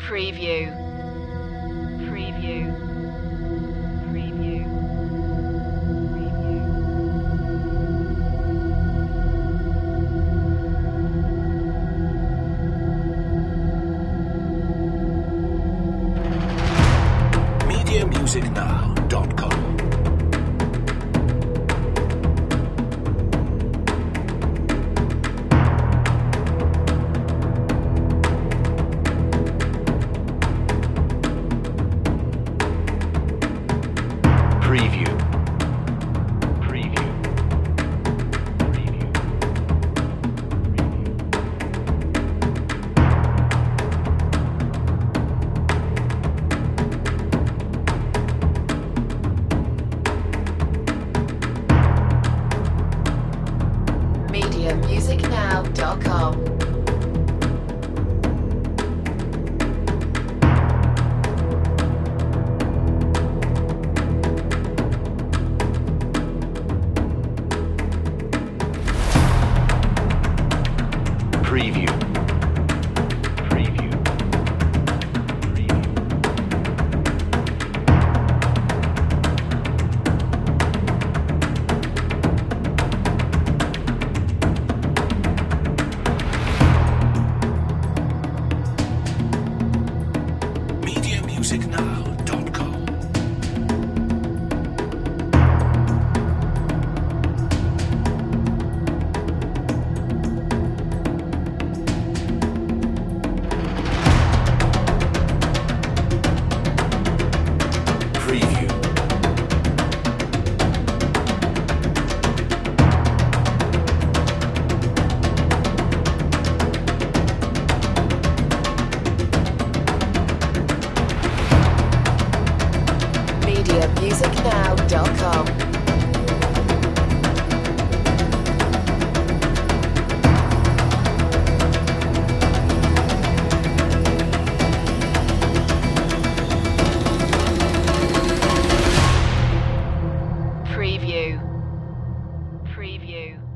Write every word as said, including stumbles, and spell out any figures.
Preview. Preview. Preview. media music now dot com Preview. Preview. Preview. media music now dot com. Preview. Preview. Preview. media music now dot com Preview. media music now dot com. Preview. Preview.